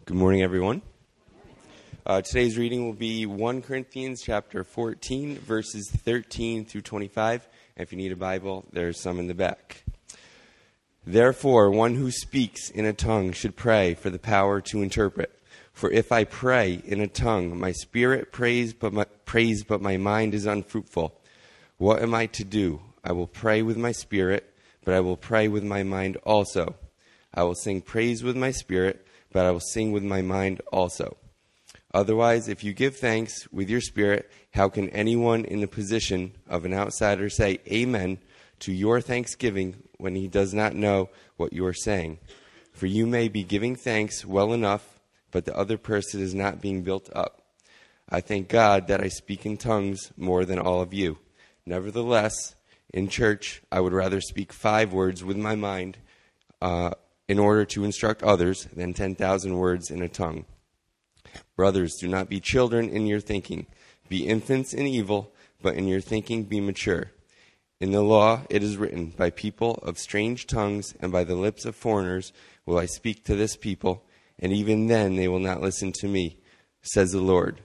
Good morning, everyone. Today's reading will be 1 Corinthians chapter 14, verses 13 through 25. And if you need a Bible, there's some in the back. Therefore, one who speaks in a tongue should pray for the power to interpret. For if I pray in a tongue, my spirit prays, but my mind is unfruitful. What am I to do? I will pray with my spirit, but I will pray with my mind also. I will sing praise with my spirit, but I will sing with my mind also. Otherwise, if you give thanks with your spirit, how can anyone in the position of an outsider say amen to your thanksgiving when he does not know what you are saying? For you may be giving thanks well enough, but the other person is not being built up. I thank God that I speak in tongues more than all of you. Nevertheless, in church, I would rather speak 5 words with my mind in order to instruct others than 10,000 words in a tongue. Brothers, do not be children in your thinking. Be infants in evil, but in your thinking be mature. In the law it is written, by people of strange tongues and by the lips of foreigners will I speak to this people, and even then they will not listen to me, says the Lord.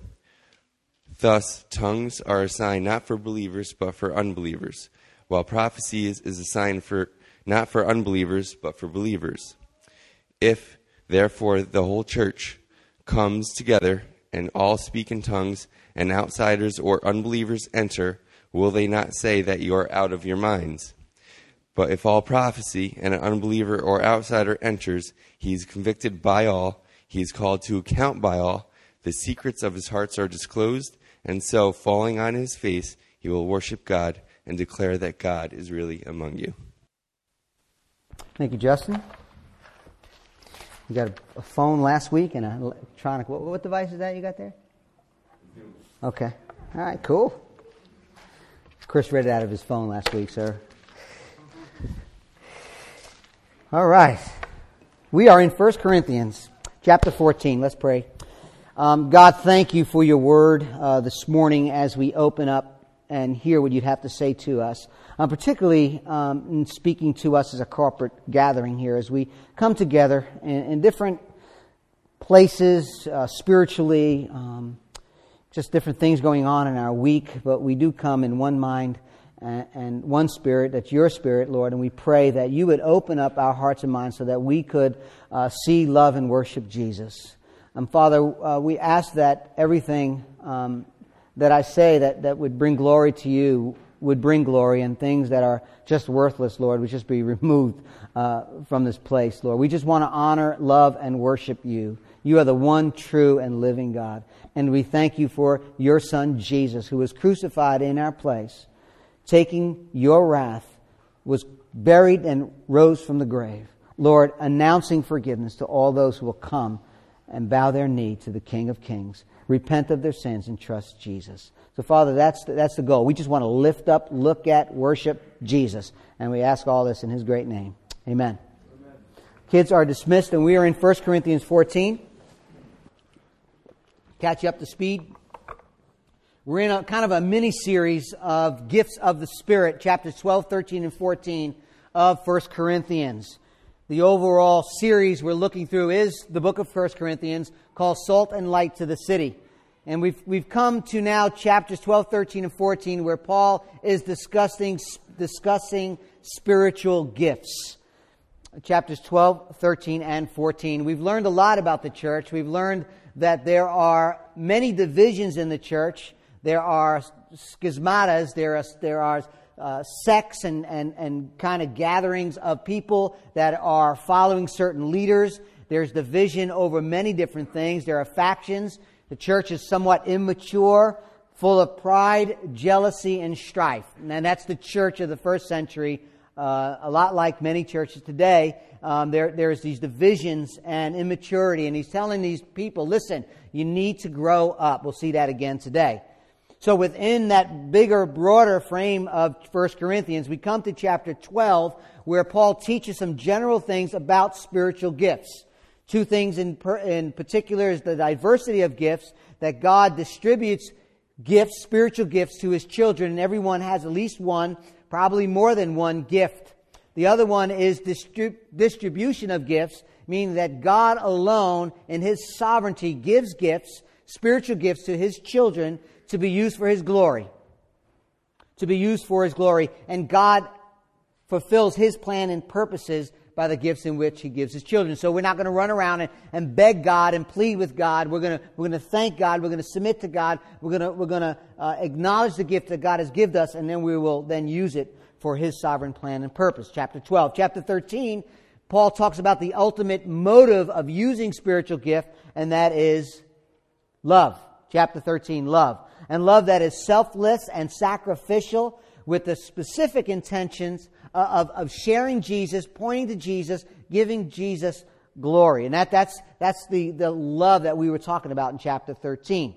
Thus, tongues are a sign not for believers, but for unbelievers, while prophecy is a sign not for unbelievers, but for believers. If, therefore, the whole church comes together and all speak in tongues, and outsiders or unbelievers enter, will they not say that you are out of your minds? But if all prophecy and an unbeliever or outsider enters, he is convicted by all, he is called to account by all, the secrets of his hearts are disclosed, and so, falling on his face, he will worship God and declare that God is really among you. Thank you, Justin. You got a phone last week and an electronic. What device is that you got there? Okay. All right, cool. Chris read it out of his phone last week, sir. All right. We are in 1 Corinthians chapter 14. Let's pray. God, thank you for your word this morning as we open up and hear what you'd have to say to us. Particularly in speaking to us as a corporate gathering here as we come together in different places, spiritually, just different things going on in our week, but we do come in one mind and one spirit, that's your spirit, Lord, and we pray that you would open up our hearts and minds so that we could see, love, and worship Jesus. Father, we ask that everything that I say that would bring glory to you would bring glory, and things that are just worthless, Lord, would just be removed from this place, Lord. We just want to honor, love, and worship you. You are the one true and living God. And we thank you for your Son, Jesus, who was crucified in our place, taking your wrath, was buried and rose from the grave. Lord, announcing forgiveness to all those who will come and bow their knee to the King of Kings, repent of their sins, and trust Jesus. So, Father, that's the goal. We just want to lift up, look at, worship Jesus. And we ask all this in His great name. Amen. Amen. Kids are dismissed, and we are in 1 Corinthians 14. Catch you up to speed. We're in a kind of a mini-series of gifts of the Spirit, chapters 12, 13, and 14 of 1 Corinthians. The overall series we're looking through is the book of 1 Corinthians, called Salt and Light to the City. And we've come to now chapters 12, 13, and 14, where Paul is discussing spiritual gifts. Chapters 12, 13, and 14. We've learned a lot about the church. We've learned that there are many divisions in the church. There are schismatas. There are sects and kind of gatherings of people that are following certain leaders. There's division over many different things. There are factions. The church is somewhat immature, full of pride, jealousy, and strife. And that's the church of the first century, a lot like many churches today. There's these divisions and immaturity. And he's telling these people, listen, you need to grow up. We'll see that again today. So within that bigger, broader frame of 1 Corinthians, we come to chapter 12, where Paul teaches some general things about spiritual gifts. 2 things in particular is the diversity of gifts, that God distributes gifts, spiritual gifts, to His children, and everyone has at least one, probably more than one gift. The other one is distribution of gifts, meaning that God alone in His sovereignty gives gifts, spiritual gifts to His children to be used for His glory. To be used for His glory. And God fulfills His plan and purposes by the gifts in which He gives His children. So we're not going to run around and beg God and plead with God. We're going to thank God. We're going to submit to God. We're going to acknowledge the gift that God has given us, and then we will then use it for His sovereign plan and purpose. Chapter 12. Chapter 13, Paul talks about the ultimate motive of using spiritual gift, and that is love. Chapter 13, love. And love that is selfless and sacrificial, with the specific intentions of sharing Jesus, pointing to Jesus, giving Jesus glory. And that's the love that we were talking about in chapter 13.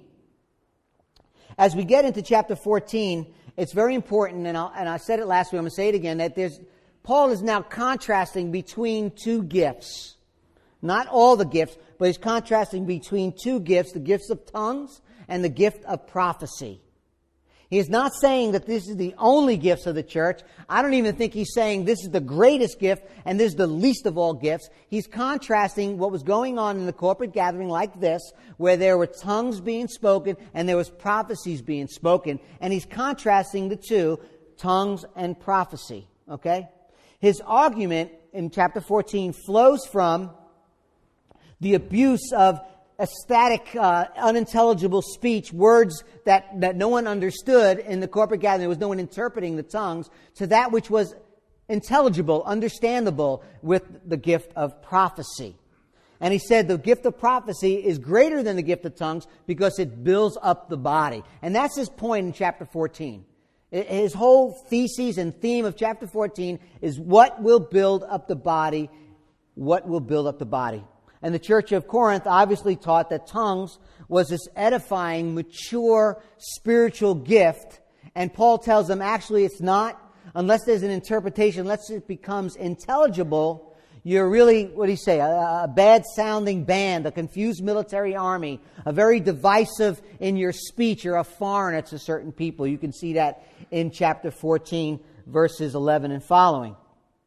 As we get into chapter 14, it's very important, and I said it last week, I'm going to say it again, that Paul is now contrasting between two gifts. Not all the gifts, but he's contrasting between two gifts, the gifts of tongues and the gift of prophecy. He is not saying that this is the only gifts of the church. I don't even think he's saying this is the greatest gift and this is the least of all gifts. He's contrasting what was going on in the corporate gathering like this, where there were tongues being spoken and there was prophecies being spoken. And he's contrasting the two, tongues and prophecy. Okay? His argument in chapter 14 flows from the abuse of ecstatic, unintelligible speech, words that no one understood in the corporate gathering. There was no one interpreting the tongues, to that which was intelligible, understandable with the gift of prophecy. And he said the gift of prophecy is greater than the gift of tongues because it builds up the body. And that's his point in chapter 14. His whole thesis and theme of chapter 14 is what will build up the body, what will build up the body. And the church of Corinth obviously taught that tongues was this edifying, mature, spiritual gift. And Paul tells them, actually, it's not. Unless there's an interpretation, unless it becomes intelligible, you're really, what do you say, a bad-sounding band, a confused military army, a very divisive in your speech. You're a foreigner to certain people. You can see that in chapter 14, verses 11 and following.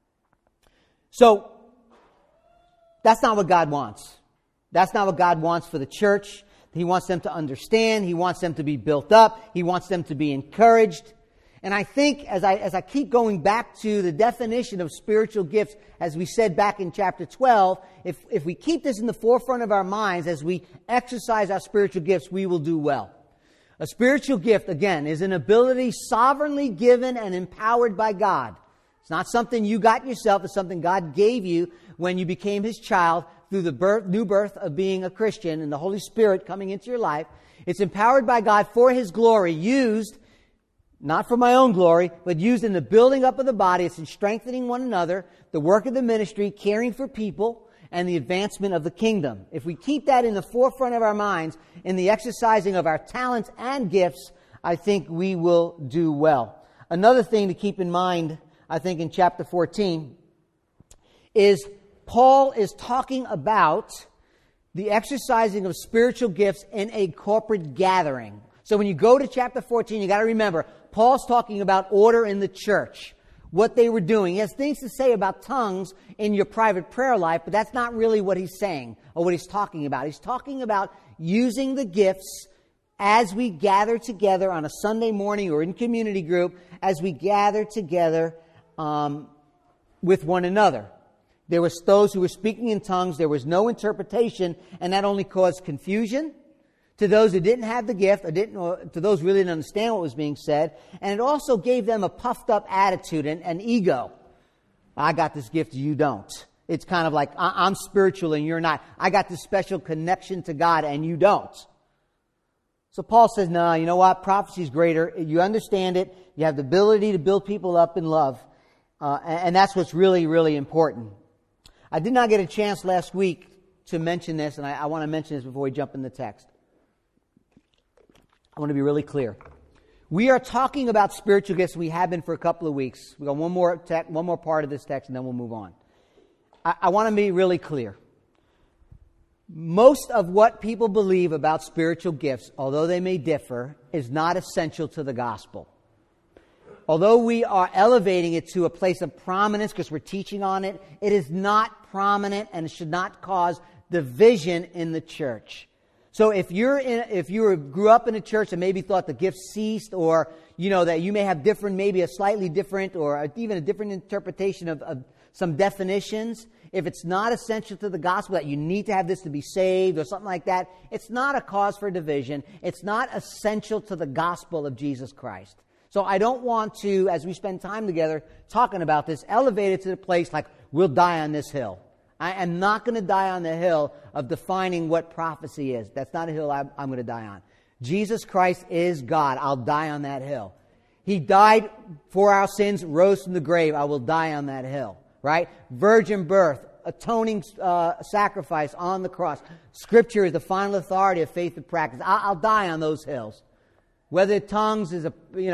So, that's not what God wants. That's not what God wants for the church. He wants them to understand. He wants them to be built up. He wants them to be encouraged. And I think as I keep going back to the definition of spiritual gifts, as we said back in chapter 12, if we keep this in the forefront of our minds as we exercise our spiritual gifts, we will do well. A spiritual gift, again, is an ability sovereignly given and empowered by God. It's not something you got yourself. It's something God gave you when you became His child through the new birth of being a Christian and the Holy Spirit coming into your life. It's empowered by God for His glory, used not for my own glory, but used in the building up of the body. It's in strengthening one another, the work of the ministry, caring for people, and the advancement of the kingdom. If we keep that in the forefront of our minds, in the exercising of our talents and gifts, I think we will do well. Another thing to keep in mind, I think, in chapter 14 is Paul is talking about the exercising of spiritual gifts in a corporate gathering. So when you go to chapter 14, you got to remember, Paul's talking about order in the church, what they were doing. He has things to say about tongues in your private prayer life, but that's not really what he's saying or what he's talking about. He's talking about using the gifts as we gather together on a Sunday morning or in community group, as we gather together with one another. There was those who were speaking in tongues. There was no interpretation, and that only caused confusion to those who didn't have the gift, or to those who really didn't understand what was being said. And it also gave them a puffed up attitude and ego. I got this gift, you don't. It's kind of like, I'm spiritual and you're not. I got this special connection to God and you don't. So Paul says, no, you know what? Prophecy is greater. You understand it. You have the ability to build people up in love. And that's what's really, really important. I did not get a chance last week to mention this, and I want to mention this before we jump in the text. I want to be really clear. We are talking about spiritual gifts. We have been for a couple of weeks. We've got one more part of this text, and then we'll move on. I want to be really clear. Most of what people believe about spiritual gifts, although they may differ, is not essential to the gospel. Although we are elevating it to a place of prominence because we're teaching on it, it is not prominent and it should not cause division in the church. So if you grew up in a church and maybe thought the gift ceased, or that you may have maybe a slightly different or even a different interpretation of some definitions, if it's not essential to the gospel that you need to have this to be saved or something like that, it's not a cause for division. It's not essential to the gospel of Jesus Christ. So I don't want to, as we spend time together talking about this, elevate it to the place like we'll die on this hill. I am not going to die on the hill of defining what prophecy is. That's not a hill I'm going to die on. Jesus Christ is God. I'll die on that hill. He died for our sins, rose from the grave. I will die on that hill. Right? Virgin birth, atoning sacrifice on the cross. Scripture is the final authority of faith and practice. I'll die on those hills. Whether tongues is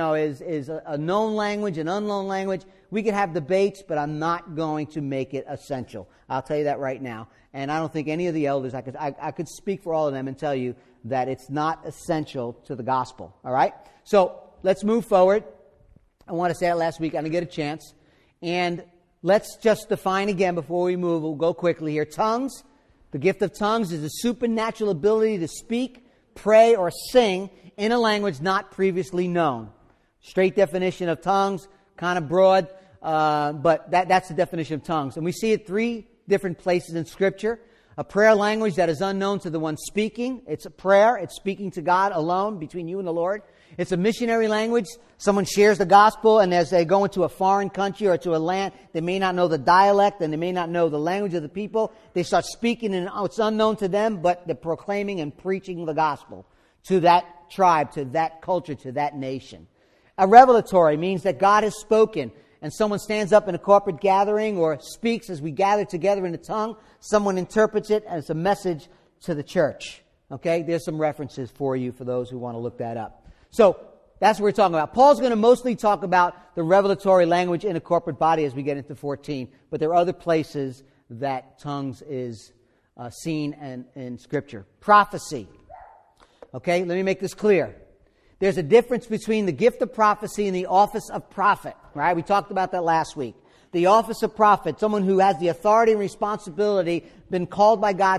a known language, an unknown language, we can have debates, but I'm not going to make it essential. I'll tell you that right now. And I don't think any of the elders, I could speak for all of them and tell you that it's not essential to the gospel. All right? So let's move forward. I want to say it last week. I didn't get a chance. And let's just define again before we move. We'll go quickly here. Tongues. The gift of tongues is a supernatural ability to speak, pray, or sing in a language not previously known. Straight definition of tongues, kind of broad, but that's the definition of tongues. And we see it 3 different places in Scripture. A prayer language that is unknown to the one speaking. It's a prayer. It's speaking to God alone between you and the Lord. It's a missionary language. Someone shares the gospel, and as they go into a foreign country or to a land, they may not know the dialect and they may not know the language of the people. They start speaking, and it's unknown to them, but they're proclaiming and preaching the gospel to that tribe, to that culture, to that nation. A revelatory means that God has spoken, and someone stands up in a corporate gathering or speaks as we gather together in a tongue. Someone interprets it as a message to the church. Okay, there's some references for you for those who want to look that up. So that's what we're talking about. Paul's going to mostly talk about the revelatory language in a corporate body as we get into 14. But there are other places that tongues is seen in Scripture. Prophecy. Okay, let me make this clear. There's a difference between the gift of prophecy and the office of prophet. Right? We talked about that last week. The office of prophet, someone who has the authority and responsibility, been called by God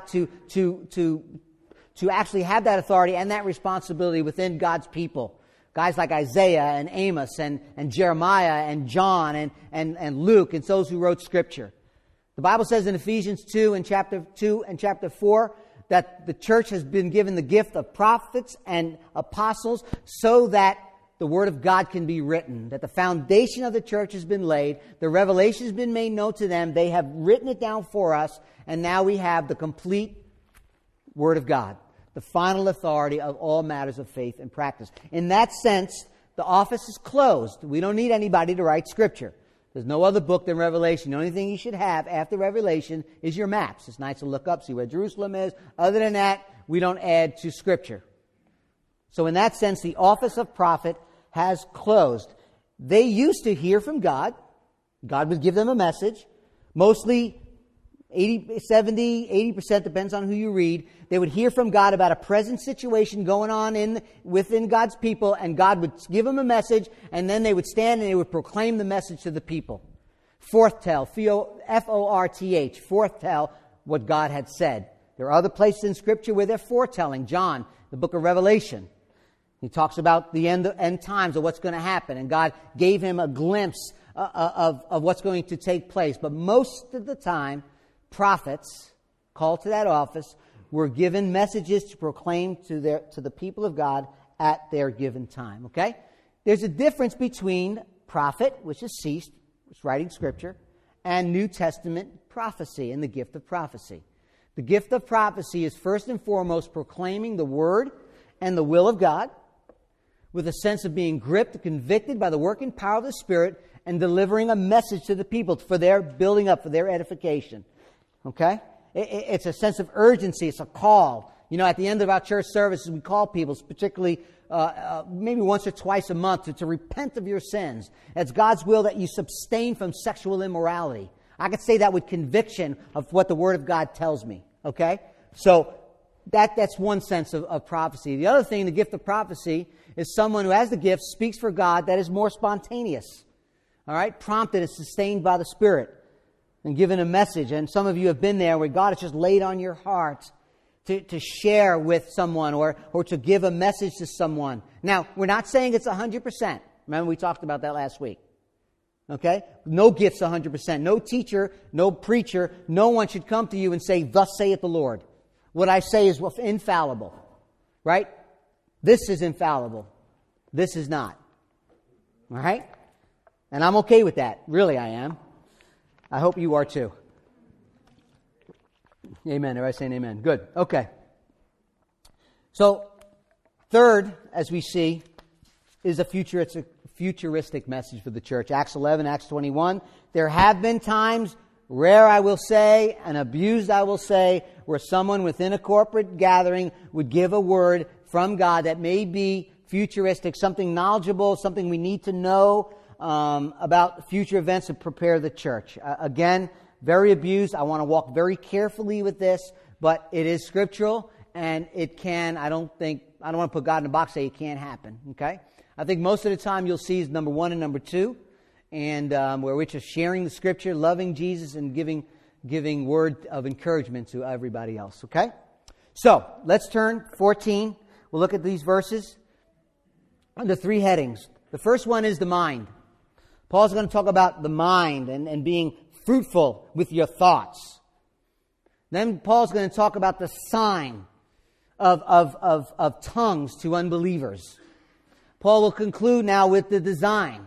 to actually have that authority and that responsibility within God's people. Guys like Isaiah and Amos and Jeremiah and John and Luke and those who wrote Scripture. The Bible says in Ephesians 2 and chapter 2 and chapter 4 that the church has been given the gift of prophets and apostles so that the Word of God can be written, that the foundation of the church has been laid, the revelation has been made known to them, they have written it down for us, and now we have the complete Word of God, the final authority of all matters of faith and practice. In that sense, the office is closed. We don't need anybody to write Scripture. There's no other book than Revelation. The only thing you should have after Revelation is your maps. It's nice to look up, see where Jerusalem is. Other than that, we don't add to Scripture. So in that sense, the office of prophet has closed. They used to hear from God. God would give them a message. Mostly 80% depends on who you read. They would hear from God about a present situation going on within God's people, and God would give them a message, and then they would stand and they would proclaim the message to the people. Forthtell, F-O-R-T-H, forthtell what God had said. There are other places in Scripture where they're foretelling. John, the book of Revelation, he talks about the end times of what's going to happen, and God gave him a glimpse of what's going to take place. But most of the time, prophets called to that office were given messages to proclaim to the people of God at their given time. Okay? There's a difference between prophet, which has ceased, which is writing Scripture, and New Testament prophecy and the gift of prophecy. The gift of prophecy is first and foremost proclaiming the Word and the will of God with a sense of being gripped, convicted by the working power of the Spirit, and delivering a message to the people for their building up, for their edification. Okay? It's a sense of urgency. It's a call. You know, at the end of our church services, we call people, particularly maybe once or twice a month, to repent of your sins. It's God's will that you abstain from sexual immorality. I could say that with conviction of what the Word of God tells me. Okay? So that's one sense of prophecy. The other thing, the gift of prophecy, is someone who has the gift, speaks for God, that is more spontaneous. All right? Prompted and sustained by the Spirit. and given a message, and some of you have been there where God has just laid on your heart to share with someone or to give a message to someone. Now, we're not saying it's 100%. Remember, we talked about that last week. Okay? No gift's 100%. No teacher, no preacher, no one should come to you and say, "Thus saith the Lord." What I say is infallible. Right? This is infallible. This is not. All right? And I'm okay with that. Really, I am. I hope you are too. Amen. Everybody saying amen. Good. Okay. So, third, as we see, is a futuristic message for the church. Acts 11, Acts 21. There have been times, rare I will say, and abused I will say, where someone within a corporate gathering would give a word from God that may be futuristic, something knowledgeable, something we need to know about future events to prepare the church. Again, very abused. I want to walk very carefully with this, but it is scriptural, and it can, I don't want to put God in a box and say it can't happen, okay? I think most of the time you'll see is number 1 and number 2, and where we're just sharing the scripture, loving Jesus, and giving word of encouragement to everybody else, okay? So, let's turn 14. We'll look at these verses under 3 headings. The first one is the mind. Paul's going to talk about the mind and being fruitful with your thoughts. Then Paul's going to talk about the sign of tongues to unbelievers. Paul will conclude now with the design.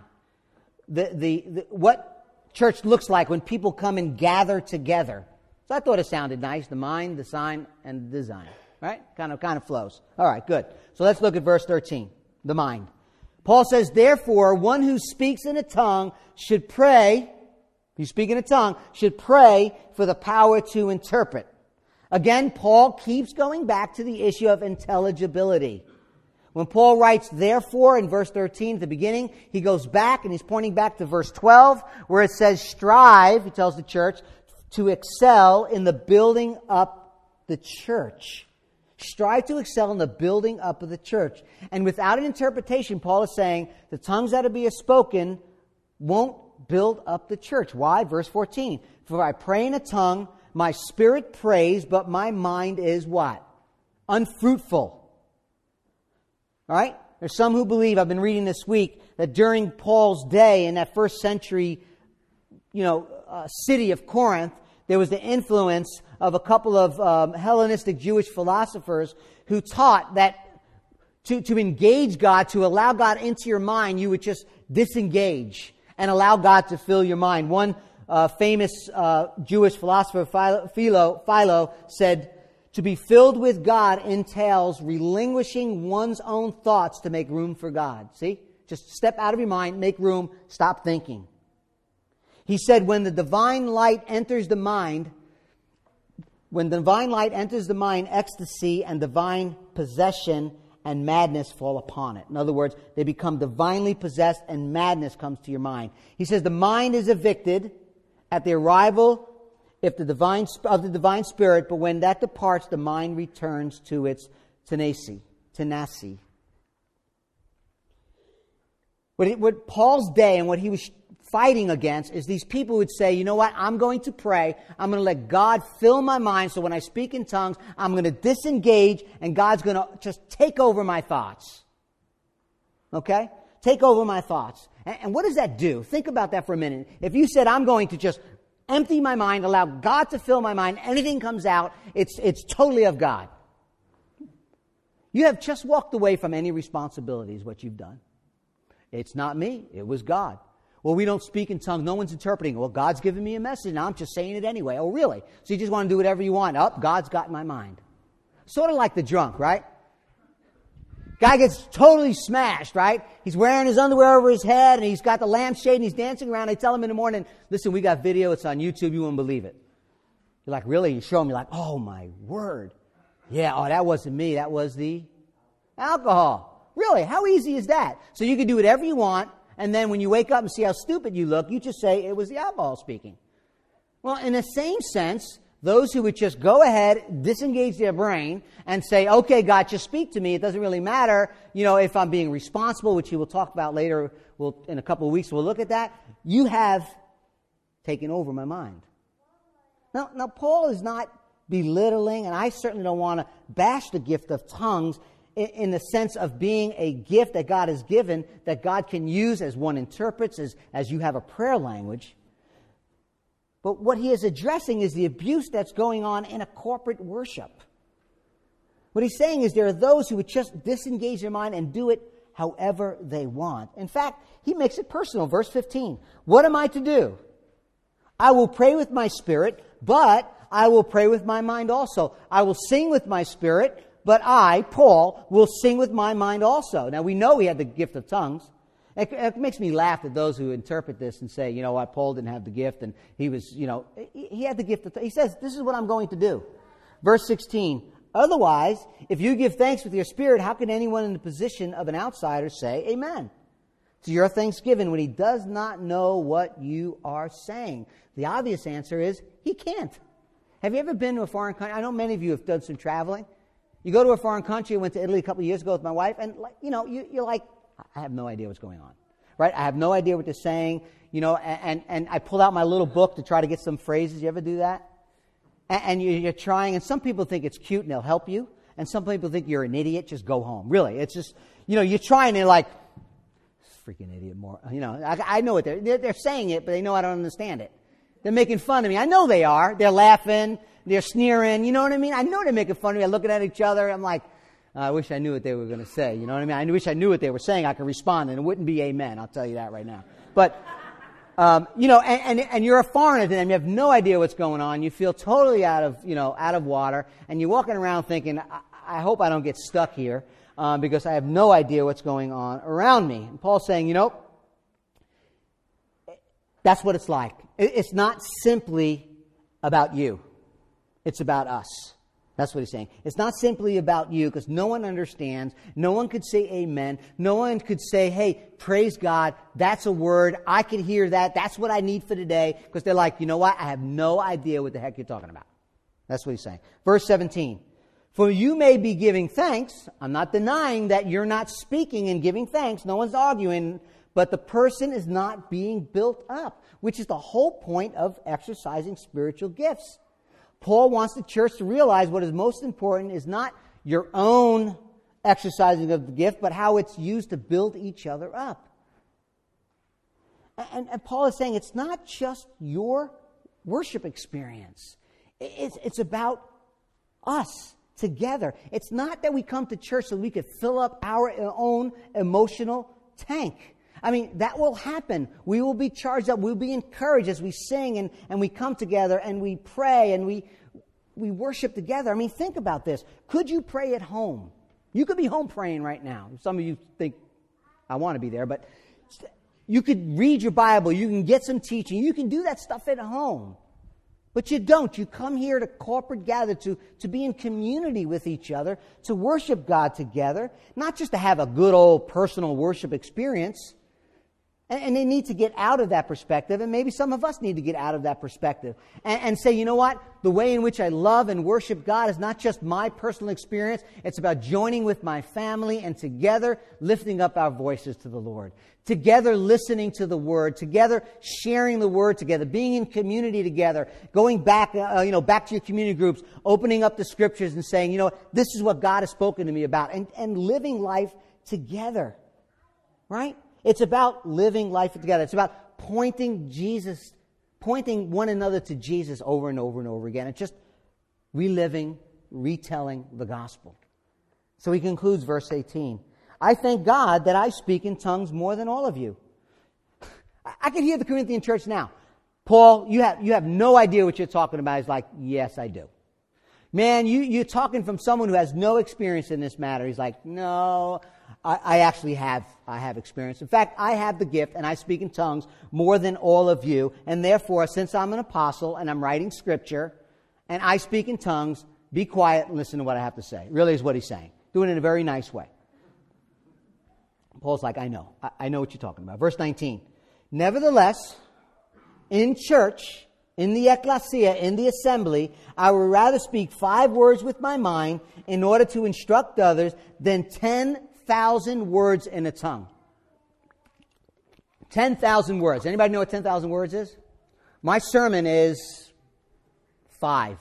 What church looks like when people come and gather together. So I thought it sounded nice. The mind, the sign, and the design. Right? Kind of flows. All right, good. So let's look at verse 13. The mind. Paul says, "Therefore, one who speaks in a tongue should pray," if you speak in a tongue, "should pray for the power to interpret." Again, Paul keeps going back to the issue of intelligibility. When Paul writes, "therefore," in verse 13 at the beginning, he goes back and he's pointing back to verse 12, where it says, "Strive," he tells the church, "to excel in the building up the church." Strive to excel in the building up of the church. And without an interpretation, Paul is saying the tongues that are being spoken won't build up the church. Why? Verse 14. "For I pray in a tongue, my spirit prays, but my mind is" what? "Unfruitful." All right? There's some who believe, I've been reading this week, that during Paul's day in that first century, city of Corinth, there was the influence of a couple of Hellenistic Jewish philosophers who taught that to engage God, to allow God into your mind, you would just disengage and allow God to fill your mind. One famous Jewish philosopher, Philo, said, "To be filled with God entails relinquishing one's own thoughts to make room for God." See? Just step out of your mind, make room, stop thinking. He said, when the divine light enters the mind, ecstasy and divine possession and madness fall upon it. In other words, they become divinely possessed and madness comes to your mind. He says the mind is evicted at the arrival of the divine spirit, but when that departs, the mind returns to its tenacy. What Paul's day and what he was fighting against is these people would say, you know what, I'm going to pray, I'm going to let God fill my mind, so when I speak in tongues, I'm going to disengage and God's going to just take over my thoughts. Okay? Take over my thoughts. And what does that do? Think about that for a minute. If you said, I'm going to just empty my mind, allow God to fill my mind, anything comes out, it's totally of God. You have just walked away from any responsibility is what you've done. It's not me, it was God. Well, we don't speak in tongues. No one's interpreting. Well, God's given me a message. Now I'm just saying it anyway. Oh, really? So you just want to do whatever you want. Oh, God's got my mind. Sort of like the drunk, right? Guy gets totally smashed, right? He's wearing his underwear over his head, and he's got the lampshade, and he's dancing around. They tell him in the morning, listen, we got video. It's on YouTube. You won't believe it. You're like, really? You show him. You're like, oh, my word. Yeah, that wasn't me. That was the alcohol. Really? How easy is that? So you can do whatever you want. And then when you wake up and see how stupid you look, you just say it was the alcohol speaking. Well, in the same sense, those who would just go ahead, disengage their brain, and say, okay, God, just speak to me. It doesn't really matter, if I'm being responsible, which he will talk about later. In a couple of weeks, we'll look at that. You have taken over my mind. Now, Paul is not belittling, and I certainly don't want to bash the gift of tongues in the sense of being a gift that God has given, that God can use as one interprets, as you have a prayer language. But what he is addressing is the abuse that's going on in a corporate worship. What he's saying is there are those who would just disengage their mind and do it however they want. In fact, he makes it personal. Verse 15. What am I to do? I will pray with my spirit, but I will pray with my mind also. I will sing with my spirit, but I, Paul, will sing with my mind also. Now, we know he had the gift of tongues. It makes me laugh at those who interpret this and say, you know what, Paul didn't have the gift, and he was, he had the gift of tongues. He says, this is what I'm going to do. Verse 16, otherwise, if you give thanks with your spirit, how can anyone in the position of an outsider say amen to your thanksgiving when he does not know what you are saying? The obvious answer is he can't. Have you ever been to a foreign country? I know many of you have done some traveling. You go to a foreign country. I went to Italy a couple of years ago with my wife, and you're like, I have no idea what's going on, right? I have no idea what they're saying, and I pulled out my little book to try to get some phrases. You ever do that? And you're trying, and some people think it's cute and they'll help you, and some people think you're an idiot, just go home. Really, it's just, you're trying, and they're like, freaking idiot more. I know what they're saying it, but they know I don't understand it. They're making fun of me. I know they are. They're laughing. They're sneering. You know what I mean? I know they're making fun of me. I'm looking at each other. I'm like, I wish I knew what they were going to say. You know what I mean? I wish I knew what they were saying. I could respond, and it wouldn't be amen. I'll tell you that right now. But, and you're a foreigner to them. You have no idea what's going on. You feel totally out of water. And you're walking around thinking, I hope I don't get stuck here because I have no idea what's going on around me. And Paul's saying, that's what it's like. It's not simply about you. It's about us. That's what he's saying. It's not simply about you because no one understands. No one could say amen. No one could say, hey, praise God. That's a word. I can hear that. That's what I need for today. Because they're like, you know what? I have no idea what the heck you're talking about. That's what he's saying. Verse 17. For you may be giving thanks. I'm not denying that you're not speaking and giving thanks. No one's arguing. But the person is not being built up, which is the whole point of exercising spiritual gifts. Paul wants the church to realize what is most important is not your own exercising of the gift, but how it's used to build each other up. And Paul is saying it's not just your worship experience. It's about us together. It's not that we come to church so we could fill up our own emotional tank. I mean, that will happen. We will be charged up. We'll be encouraged as we sing and we come together and we pray and we worship together. I mean, think about this. Could you pray at home? You could be home praying right now. Some of you think, I want to be there, but you could read your Bible. You can get some teaching. You can do that stuff at home. But you don't. You come here to corporate gather, to be in community with each other, to worship God together, not just to have a good old personal worship experience. And they need to get out of that perspective, and maybe some of us need to get out of that perspective and say, you know what? The way in which I love and worship God is not just my personal experience. It's about joining with my family and together lifting up our voices to the Lord. Together listening to the Word. Together sharing the Word together. Being in community together. Going back, back to your community groups. Opening up the Scriptures and saying, this is what God has spoken to me about. And living life together. Right? It's about living life together. It's about pointing one another to Jesus over and over and over again. It's just reliving, retelling the gospel. So he concludes verse 18. I thank God that I speak in tongues more than all of you. I can hear the Corinthian church now. Paul, you have no idea what you're talking about. He's like, yes, I do. Man, you're talking from someone who has no experience in this matter. He's like, no, I actually have experience. In fact, I have the gift and I speak in tongues more than all of you. And therefore, since I'm an apostle and I'm writing scripture and I speak in tongues, be quiet and listen to what I have to say. Really is what he's saying. Doing it in a very nice way. Paul's like, I know what you're talking about. Verse 19. Nevertheless, in church, in the ecclesia, in the assembly, I would rather speak 5 words with my mind in order to instruct others than 10,000 words in a tongue. 10,000 words. Anybody know what 10,000 words is? My sermon is 5.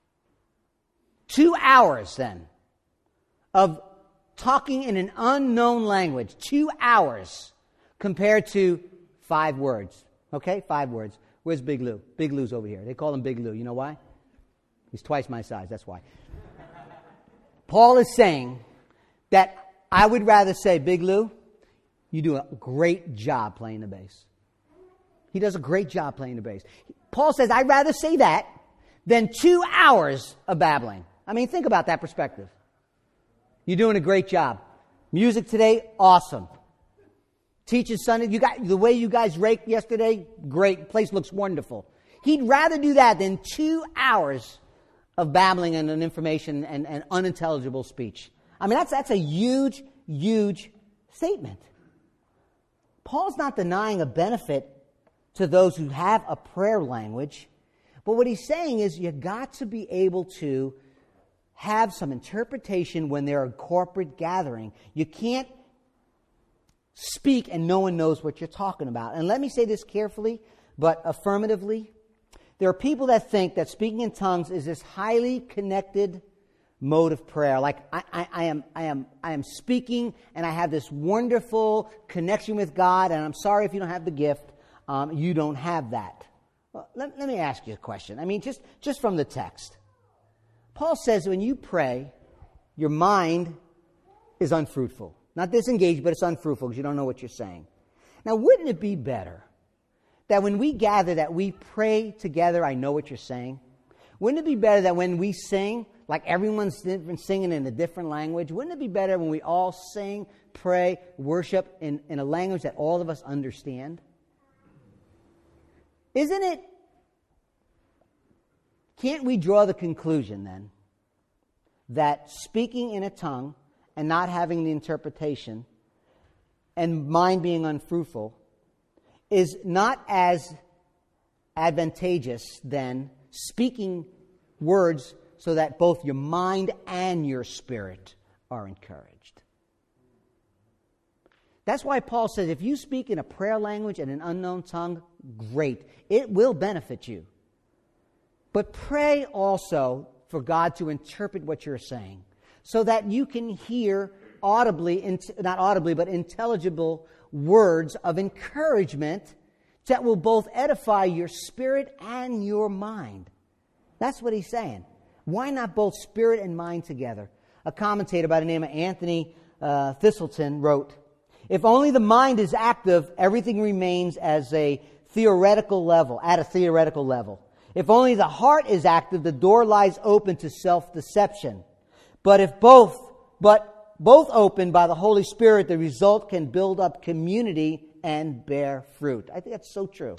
2 hours then of talking in an unknown language. 2 hours compared to 5 words. Okay, 5 words. Where's Big Lou? Big Lou's over here. They call him Big Lou. You know why? He's twice my size. That's why. Paul is saying that I would rather say, Big Lou, you do a great job playing the bass. He does a great job playing the bass. Paul says, I'd rather say that than 2 hours of babbling. I mean, think about that perspective. You're doing a great job. Music today, awesome. Teaching Sunday, you got the way you guys raked yesterday, great. Place looks wonderful. He'd rather do that than 2 hours of babbling and information and unintelligible speech. I mean, that's a huge, huge statement. Paul's not denying a benefit to those who have a prayer language, but what he's saying is you got to be able to have some interpretation when they're a corporate gathering. You can't speak and no one knows what you're talking about. And let me say this carefully, but affirmatively. There are people that think that speaking in tongues is this highly connected mode of prayer. Like I am speaking and I have this wonderful connection with God, and I'm sorry if you don't have the gift. You don't have that. Well, let me ask you a question. I mean, just from the text. Paul says when you pray, your mind is unfruitful. Not disengaged, but it's unfruitful because you don't know what you're saying. Now, wouldn't it be better that when we gather, that we pray together, I know what you're saying? Wouldn't it be better that when we sing, like everyone's singing in a different language, wouldn't it be better when we all sing, pray, worship in a language that all of us understand? Isn't it? Can't we draw the conclusion then that speaking in a tongue and not having the interpretation and mind being unfruitful is not as advantageous than speaking words so that both your mind and your spirit are encouraged? That's why Paul says if you speak in a prayer language and an unknown tongue, great. It will benefit you. But pray also for God to interpret what you're saying so that you can hear audibly, not audibly, but intelligible words of encouragement that will both edify your spirit and your mind. That's what he's saying. Why not both spirit and mind together? A commentator by the name of Anthony Thistleton wrote, if only the mind is active, everything remains at a theoretical level. If only the heart is active, the door lies open to self-deception. But if both open by the Holy Spirit, the result can build up community and bear fruit. I think that's so true.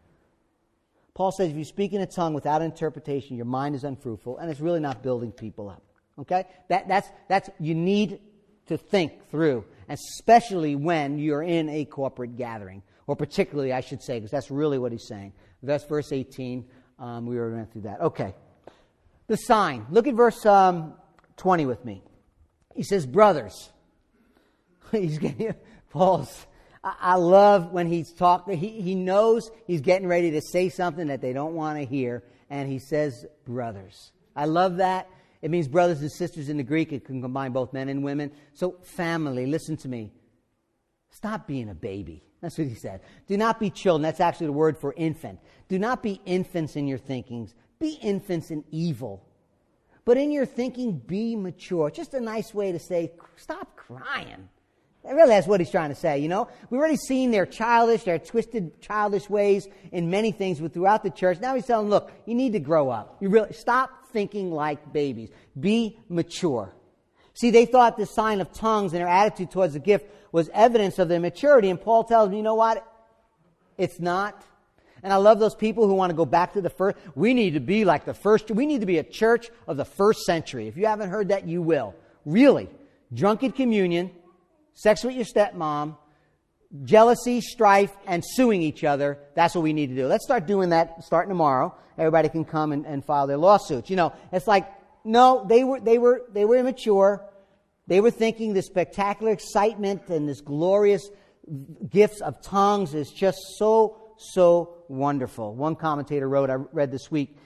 Paul says if you speak in a tongue without interpretation, your mind is unfruitful, and it's really not building people up. Okay? That's you need to think through, especially when you're in a corporate gathering, or particularly, I should say, because that's really what he's saying. That's verse 18. We already went through that. Okay. The sign. Look at verse 20 with me. He says, brothers. He's getting Paul's. I love when he's talking. He knows he's getting ready to say something that they don't want to hear, and he says, brothers. I love that. It means brothers and sisters in the Greek. It can combine both men and women. So family, listen to me. Stop being a baby. That's what he said. Do not be children. That's actually the word for infant. Do not be infants in your thinkings. Be infants in evil. But in your thinking, be mature. Just a nice way to say, stop crying. That really that's what he's trying to say, you know. We've already seen their twisted childish ways in many things throughout the church. Now he's telling them, look, you need to grow up. You really stop thinking like babies. Be mature. See, they thought the sign of tongues and their attitude towards the gift was evidence of their maturity. And Paul tells them, you know what? It's not. And I love those people who want to go back to the first. We need to be like the first. We need to be a church of the first century. If you haven't heard that, you will. Really. Drunken communion, sex with your stepmom, jealousy, strife, and suing each other. That's what we need to do. Let's start doing that starting tomorrow. Everybody can come and file their lawsuits. You know, it's like, no, they were immature. They were thinking the spectacular excitement and this glorious gifts of tongues is just so wonderful. One commentator wrote, I read this week,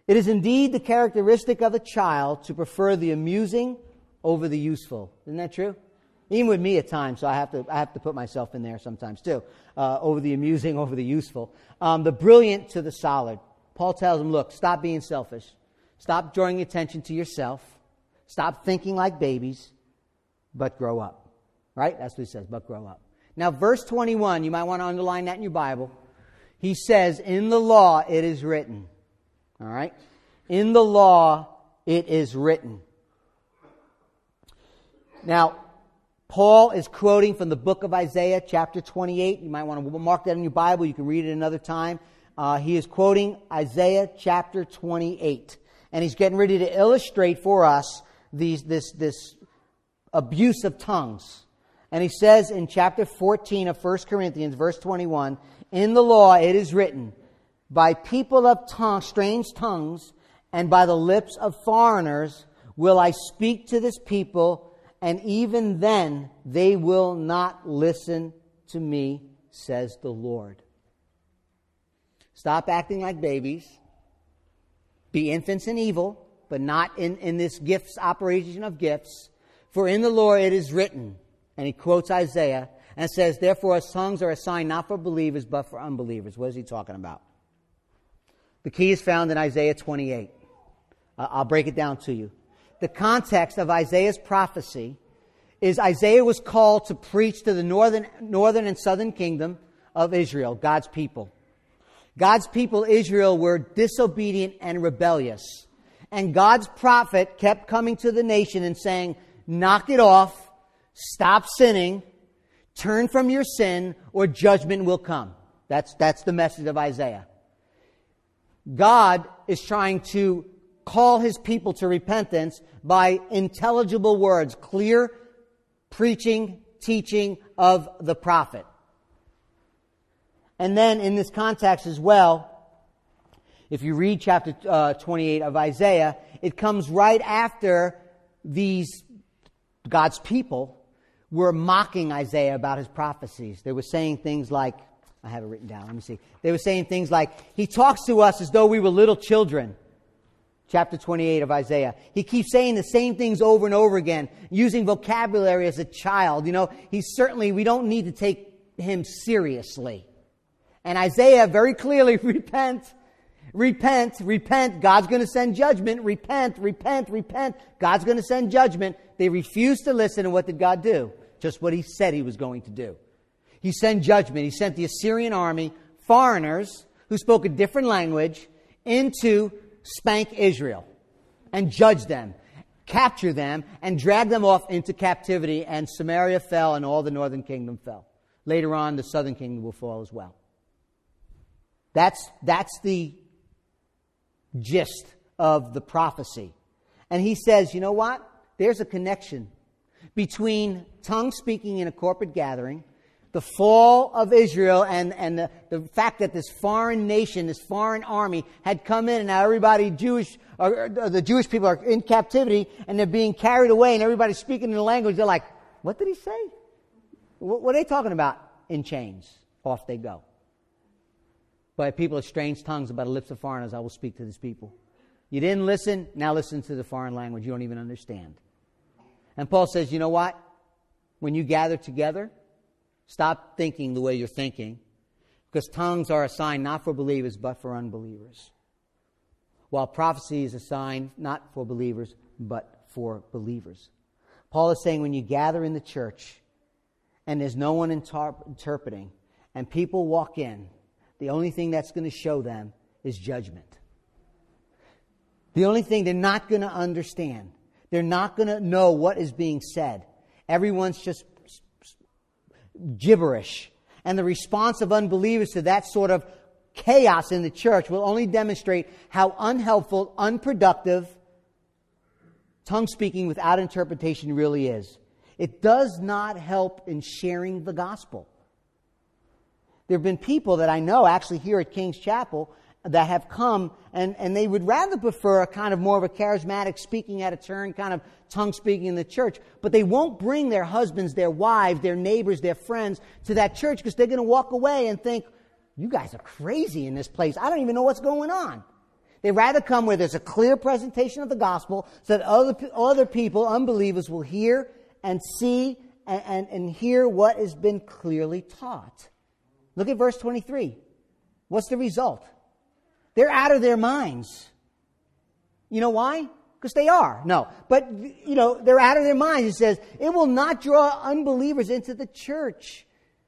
It is indeed the characteristic of a child to prefer the amusing over the useful. Isn't that true? Even with me at times, so I have to put myself in there sometimes too. Over the amusing, over the useful. The brilliant to the solid. Paul tells them, look, stop being selfish. Stop drawing attention to yourself. Stop thinking like babies, but grow up. Right? That's what he says, but grow up. Now, verse 21, you might want to underline that in your Bible. He says, in the law it is written. All right? In the law it is written. Now, Paul is quoting from the book of Isaiah, chapter 28. You might want to mark that in your Bible. You can read it another time. He is quoting Isaiah chapter 28. And he's getting ready to illustrate for us this abuse of tongues. And he says in chapter 14 of 1 Corinthians, verse 21, in the law it is written, by people of strange tongues and by the lips of foreigners will I speak to this people, and even then they will not listen to me, says the Lord. Stop acting like babies. Be infants in evil, but not in this operation of gifts. For in the Lord it is written, and he quotes Isaiah, and says, therefore tongues are a sign not for believers, but for unbelievers. What is he talking about? The key is found in Isaiah 28. I'll break it down to you. The context of Isaiah's prophecy is Isaiah was called to preach to the northern and southern kingdom of Israel, God's people. God's people, Israel, were disobedient and rebellious. And God's prophet kept coming to the nation and saying, knock it off, stop sinning, turn from your sin, or judgment will come. That's the message of Isaiah. God is trying to call his people to repentance by intelligible words, clear preaching, teaching of the prophet. And then in this context as well, if you read chapter 28 of Isaiah, it comes right after God's people were mocking Isaiah about his prophecies. They were saying things like, I have it written down, let me see. They were saying things like, he talks to us as though we were little children. Chapter 28 of Isaiah. He keeps saying the same things over and over again, using vocabulary as a child. You know, we don't need to take him seriously. And Isaiah very clearly, repent, God's going to send judgment. Repent. God's going to send judgment. They refused to listen, and what did God do? Just what he said he was going to do. He sent judgment. He sent the Assyrian army, foreigners who spoke a different language, into spank Israel and judge them, capture them, and drag them off into captivity. And Samaria fell, and all the northern kingdom fell. Later on, the southern kingdom will fall as well. That's the gist of the prophecy. And he says, you know what? There's a connection between tongue speaking in a corporate gathering, the fall of Israel, and the fact that this foreign nation, this foreign army had come in, and now everybody the Jewish people are in captivity, and they're being carried away, and everybody's speaking in the language. They're like, what did he say? What are they talking about? In chains. Off they go. By people of strange tongues, by the lips of foreigners, I will speak to this people. You didn't listen, now listen to the foreign language you don't even understand. And Paul says, you know what? When you gather together, stop thinking the way you're thinking, because tongues are a sign not for believers, but for unbelievers. While prophecy is a sign not for believers, but for believers. Paul is saying when you gather in the church, and there's no one interpreting, and people walk in, the only thing that's going to show them is judgment. The only thing they're not going to understand. They're not going to know what is being said. Everyone's just gibberish. And the response of unbelievers to that sort of chaos in the church will only demonstrate how unhelpful, unproductive tongue speaking without interpretation really is. It does not help in sharing the gospel. There have been people that I know actually here at King's Chapel that have come and they would rather prefer a kind of more of a charismatic speaking at a turn, kind of tongue speaking in the church, but they won't bring their husbands, their wives, their neighbors, their friends to that church because they're going to walk away and think, you guys are crazy in this place. I don't even know what's going on. They'd rather come where there's a clear presentation of the gospel so that other people, unbelievers, will hear and see and hear what has been clearly taught. Look at verse 23. What's the result? They're out of their minds. You know why? Because they are. No. But, they're out of their minds. It says, it will not draw unbelievers into the church.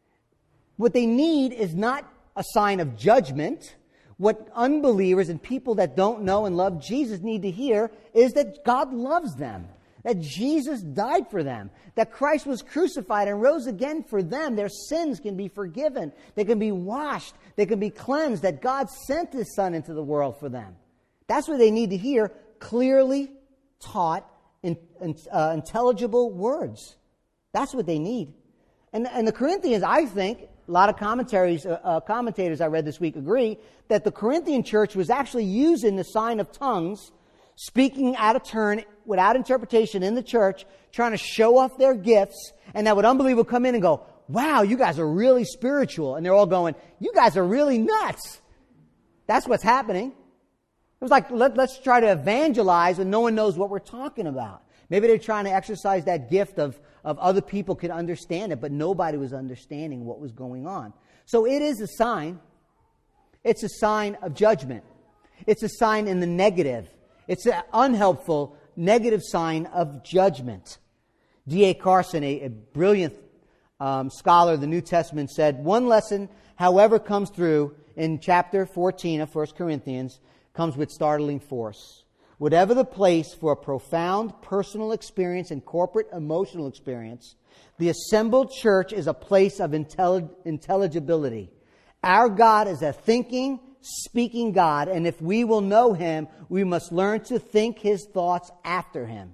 What they need is not a sign of judgment. What unbelievers and people that don't know and love Jesus need to hear is that God loves them. That Jesus died for them. That Christ was crucified and rose again for them. Their sins can be forgiven. They can be washed. They can be cleansed. That God sent His Son into the world for them. That's what they need to hear. Clearly taught in intelligible words. That's what they need. And the Corinthians, I think, a lot of commentators I read this week agree that the Corinthian church was actually using the sign of tongues, speaking out of turn, without interpretation in the church, trying to show off their gifts, and that would unbelievable come in and go, wow, you guys are really spiritual. And they're all going, you guys are really nuts. That's what's happening. It was like, let's try to evangelize when no one knows what we're talking about. Maybe they're trying to exercise that gift of other people could understand it, but nobody was understanding what was going on. So it is a sign. It's a sign of judgment. It's a sign in the negative. It's an unhelpful, negative sign of judgment. D.A. Carson, a brilliant scholar of the New Testament, said, one lesson, however, comes through in chapter 14 of 1 Corinthians, comes with startling force. Whatever the place for a profound personal experience and corporate emotional experience, the assembled church is a place of intelligibility. Our God is a thinking, speaking God, and if we will know Him, we must learn to think His thoughts after Him.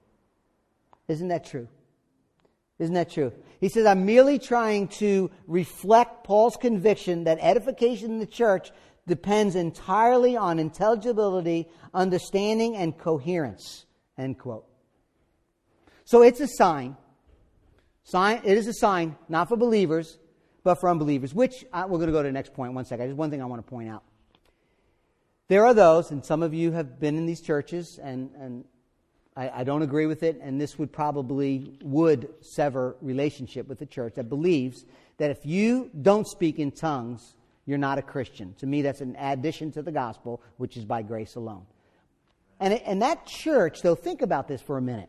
Isn't that true? Isn't that true? He says, I'm merely trying to reflect Paul's conviction that edification in the church depends entirely on intelligibility, understanding, and coherence. End quote. So it's a sign. It is a sign, not for believers, but for unbelievers, which we're going to go to the next point. One second. There's one thing I want to point out. There are those, and some of you have been in these churches, and I don't agree with it, and this would sever relationship with the church, that believes that if you don't speak in tongues, you're not a Christian. To me, that's an addition to the gospel, which is by grace alone. And that church, though, think about this for a minute.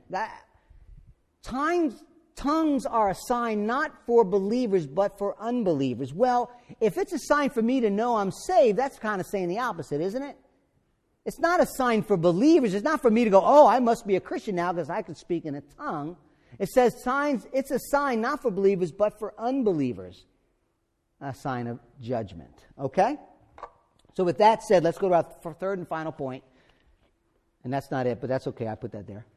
Tongues are a sign not for believers, but for unbelievers. Well, if it's a sign for me to know I'm saved, that's kind of saying the opposite, isn't it? It's not a sign for believers. It's not for me to go, oh, I must be a Christian now because I can speak in a tongue. It says it's a sign not for believers, but for unbelievers. A sign of judgment. Okay? So with that said, let's go to our third and final point. And that's not it, but that's okay. I put that there.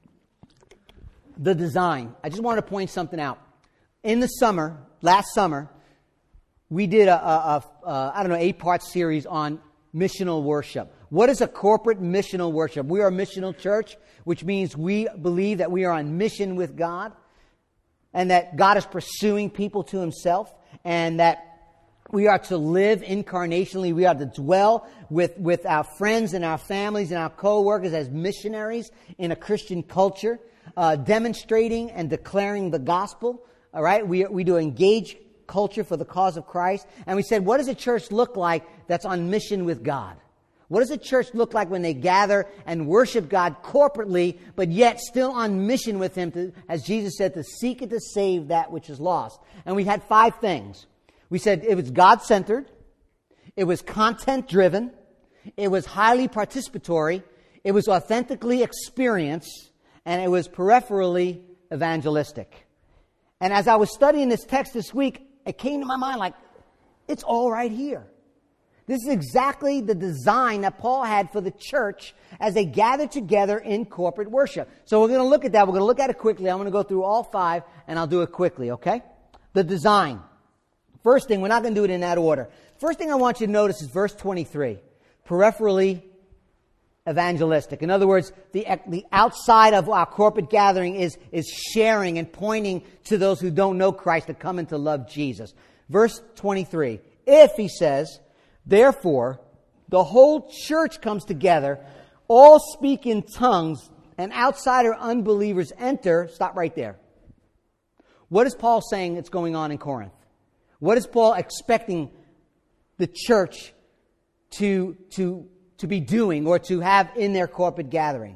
The design. I just wanted to point something out. In the summer, last summer, we did a 8-part series on missional worship. What is a corporate missional worship? We are a missional church, which means we believe that we are on mission with God and that God is pursuing people to Himself, and that we are to live incarnationally. We are to dwell with our friends and our families and our co-workers as missionaries in a Christian culture, demonstrating and declaring the gospel. All right, we do engage culture for the cause of Christ. And we said, what does a church look like that's on mission with God? What does a church look like when they gather and worship God corporately, but yet still on mission with Him, to, as Jesus said, to seek and to save that which is lost? And we had 5 things. We said it was God-centered, it was content-driven, it was highly participatory, it was authentically experienced, and it was peripherally evangelistic. And as I was studying this text this week, it came to my mind like, it's all right here. This is exactly the design that Paul had for the church as they gathered together in corporate worship. So we're going to look at that. We're going to look at it quickly. I'm going to go through all 5, and I'll do it quickly, okay? The design. First thing, we're not going to do it in that order. First thing I want you to notice is verse 23. Peripherally evangelistic. In other words, the outside of our corporate gathering is sharing and pointing to those who don't know Christ to come and to love Jesus. Verse 23. If, he says, therefore, the whole church comes together, all speak in tongues, and outsider unbelievers enter. Stop right there. What is Paul saying that's going on in Corinth? What is Paul expecting the church to be doing or to have in their corporate gathering?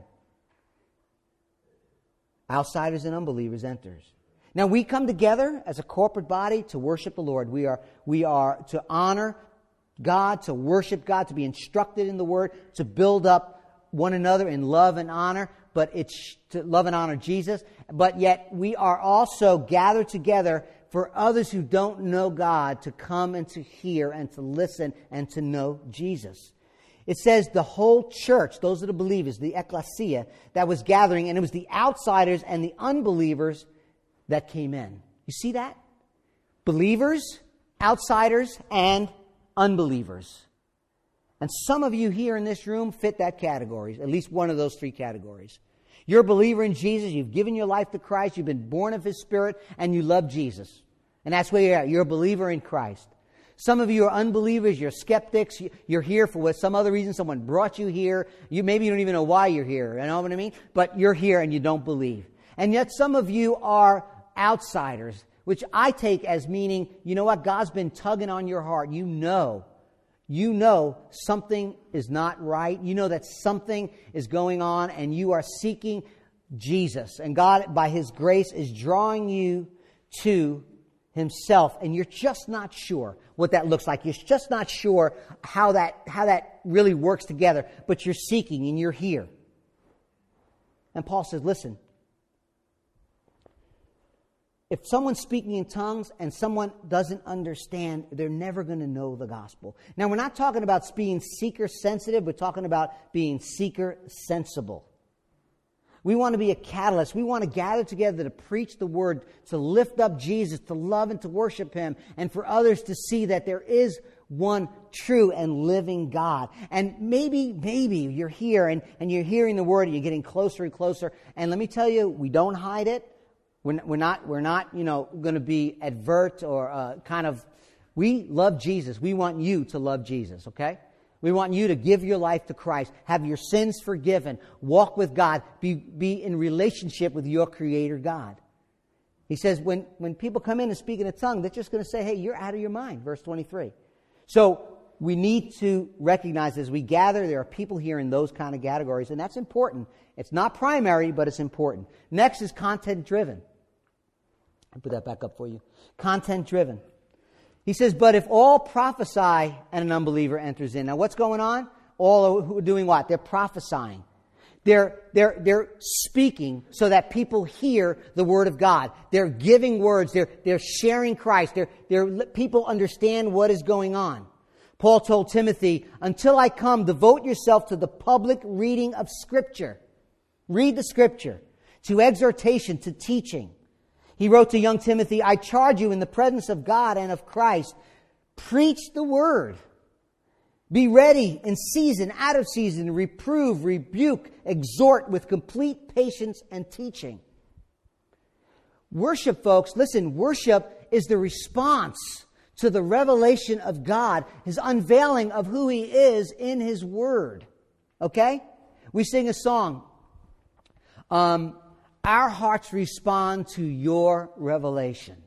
Outsiders and unbelievers enters. Now we come together as a corporate body to worship the Lord. We are to honor God, to worship God, to be instructed in the Word, to build up one another in love and honor, but it's to love and honor Jesus. But yet we are also gathered together for others who don't know God to come and to hear and to listen and to know Jesus. It says the whole church, those are the believers, the ecclesia, that was gathering, and it was the outsiders and the unbelievers that came in. You see that? Believers, outsiders, and unbelievers. And some of you here in this room fit that category, at least one of those three categories. You're a believer in Jesus, you've given your life to Christ, you've been born of His Spirit, and you love Jesus. And that's where you're at. You're a believer in Christ. Some of you are unbelievers, you're skeptics, you're here for some other reason, someone brought you here, maybe you don't even know why you're here, you know what I mean? But you're here and you don't believe. And yet some of you are outsiders, which I take as meaning, you know what, God's been tugging on your heart. You know something is not right. You know that something is going on and you are seeking Jesus. And God, by His grace, is drawing you to Himself. And you're just not sure what that looks like. You're just not sure how that really works together. But you're seeking and you're here. And Paul says, listen, if someone's speaking in tongues and someone doesn't understand, they're never going to know the gospel. Now, we're not talking about being seeker-sensitive. We're talking about being seeker-sensible. We want to be a catalyst. We want to gather together to preach the Word, to lift up Jesus, to love and to worship Him, and for others to see that there is one true and living God. And maybe you're here and you're hearing the Word and you're getting closer and closer. And let me tell you, we don't hide it. We're not going to be advert or we love Jesus. We want you to love Jesus, okay? We want you to give your life to Christ, have your sins forgiven, walk with God, be in relationship with your Creator God. He says when people come in and speak in a tongue, they're just going to say, hey, you're out of your mind, verse 23. So we need to recognize as we gather, there are people here in those kind of categories, and that's important. It's not primary, but it's important. Next is content-driven. I'll put that back up for you. Content-driven. He says, but if all prophesy and an unbeliever enters in. Now what's going on? All who are doing what? They're prophesying. They're speaking so that people hear the Word of God. They're giving words. They're sharing Christ. People understand what is going on. Paul told Timothy, until I come, devote yourself to the public reading of Scripture. Read the Scripture. To exhortation, to teaching. He wrote to young Timothy, I charge you in the presence of God and of Christ, preach the Word. Be ready in season, out of season, reprove, rebuke, exhort with complete patience and teaching. Worship, folks, listen, worship is the response to the revelation of God, His unveiling of who He is in His Word. Okay? We sing a song. Our hearts respond to your revelation.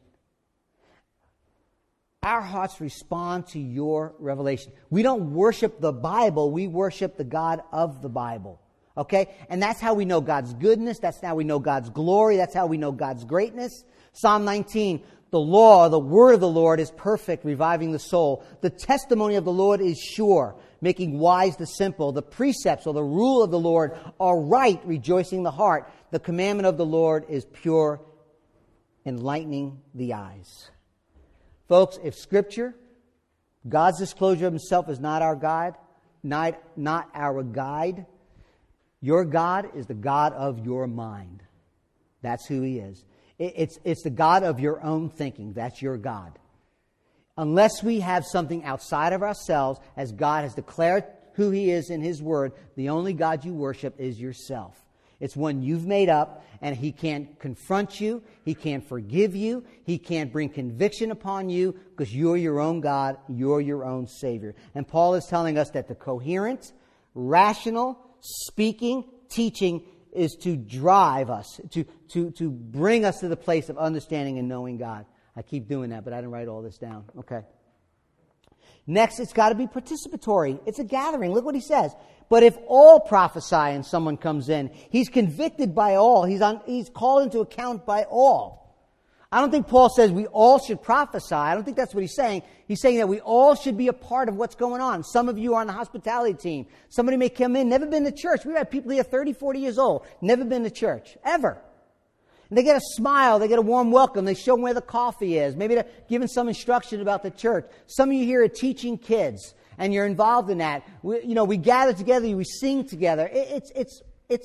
Our hearts respond to your revelation. We don't worship the Bible, we worship the God of the Bible. Okay? And that's how we know God's goodness, that's how we know God's glory, that's how we know God's greatness. Psalm 19, the law, the word of the Lord is perfect, reviving the soul. The testimony of the Lord is sure, making wise the simple. The precepts or the rule of the Lord are right, rejoicing the heart. The commandment of the Lord is pure, enlightening the eyes. Folks, if Scripture, God's disclosure of Himself is not our guide, not our guide, your God is the God of your mind. That's who He is. It's the God of your own thinking. That's your God. Unless we have something outside of ourselves, as God has declared who He is in His Word, the only God you worship is yourself. It's one you've made up, and he can't confront you. He can't forgive you. He can't bring conviction upon you because you're your own God. You're your own Savior. And Paul is telling us that the coherent, rational, speaking, teaching is to drive us, to bring us to the place of understanding and knowing God. I keep doing that, but I didn't write all this down. Okay. Next, it's got to be participatory. It's a gathering. Look what he says. But if all prophesy and someone comes in, he's convicted by all. He's called into account by all. I don't think Paul says we all should prophesy. I don't think that's what he's saying. He's saying that we all should be a part of what's going on. Some of you are on the hospitality team. Somebody may come in, never been to church. We've had people here 30, 40 years old, never been to church, ever. And they get a smile, they get a warm welcome, they show them where the coffee is. Maybe they're giving some instruction about the church. Some of you here are teaching kids, and you're involved in that. We gather together, we sing together. It's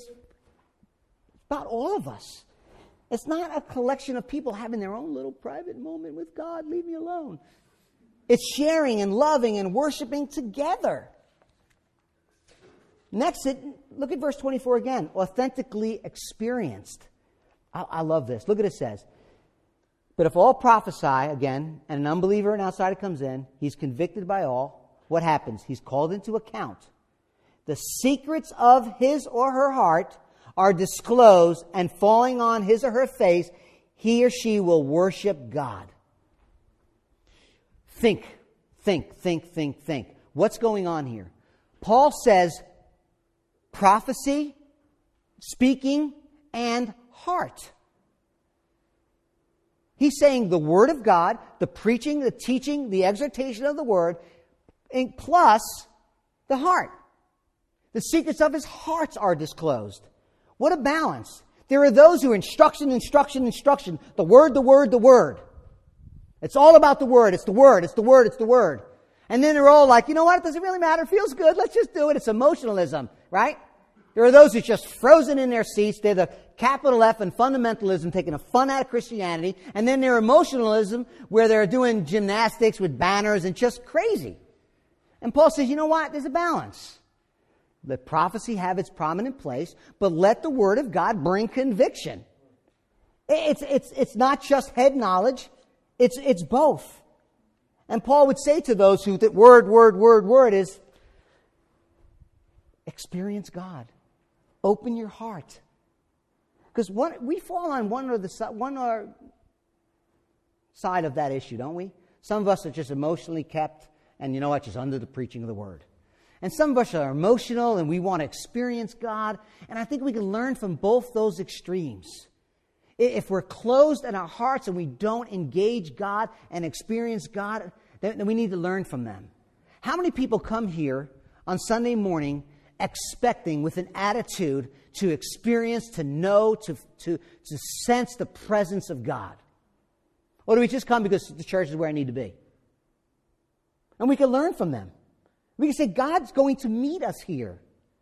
about all of us. It's not a collection of people having their own little private moment with God. Leave me alone. It's sharing and loving and worshiping together. Next, look at verse 24 again. Authentically experienced. I love this. Look at it says. But if all prophesy, again, and an unbeliever, an outsider comes in, he's convicted by all. What happens? He's called into account. The secrets of his or her heart are disclosed, and falling on his or her face, he or she will worship God. Think. What's going on here? Paul says prophecy, speaking, and heart. He's saying the Word of God, the preaching, the teaching, the exhortation of the Word, plus the heart. The secrets of his hearts are disclosed. What a balance. There are those who are instruction. The Word. It's all about the Word. It's the Word. And then they're all like, you know what? It doesn't really matter. It feels good. Let's just do it. It's emotionalism, right? There are those who are just frozen in their seats. They're the capital F and fundamentalism, taking a fun out of Christianity. And then there's emotionalism, where they're doing gymnastics with banners and just crazy. And Paul says, you know what? There's a balance. Let prophecy have its prominent place, but let the Word of God bring conviction. It's not just head knowledge. It's both. And Paul would say to those who that word is, experience God. Open your heart. Because we fall on one side of that issue, don't we? Some of us are just emotionally kept, and you know what, just under the preaching of the Word. And some of us are emotional and we want to experience God. And I think we can learn from both those extremes. If we're closed in our hearts and we don't engage God and experience God, then we need to learn from them. How many people come here on Sunday morning expecting, with an attitude, to experience, to know, to sense the presence of God? Or do we just come because the church is where I need to be? And we can learn from them. We can say, God's going to meet us here.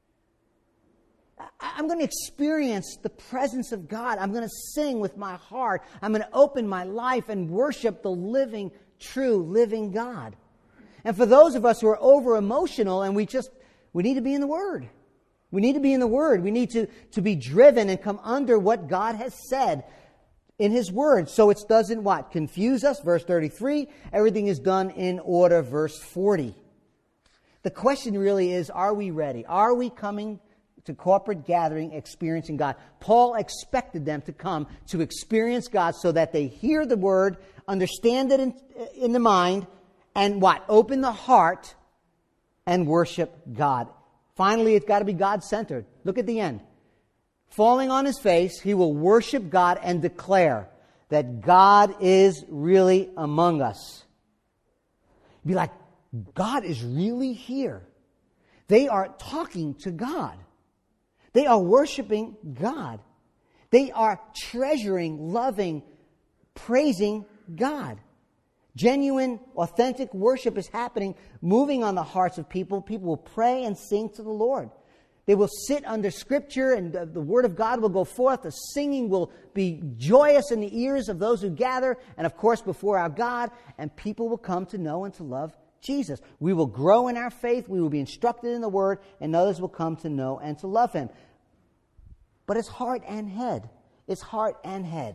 I'm going to experience the presence of God. I'm going to sing with my heart. I'm going to open my life and worship the living, true, living God. And for those of us who are over-emotional and we need to be in the Word. We need to be in the Word. We need to be driven and come under what God has said in His Word. So it doesn't what? Confuse us. Verse 33. Everything is done in order. Verse 40. The question really is, are we ready? Are we coming to corporate gathering, experiencing God? Paul expected them to come to experience God so that they hear the Word, understand it in the mind, and what? Open the heart and worship God. Finally, it's got to be God-centered. Look at the end. Falling on his face, he will worship God and declare that God is really among us. Be like, God is really here. They are talking to God. They are worshiping God. They are treasuring, loving, praising God. Genuine, authentic worship is happening, moving on the hearts of people. People will pray and sing to the Lord. They will sit under Scripture and the Word of God will go forth. The singing will be joyous in the ears of those who gather and, of course, before our God. And people will come to know and to love Jesus. We will grow in our faith. We will be instructed in the Word, and others will come to know and to love Him. but it's heart and head. It's heart and head.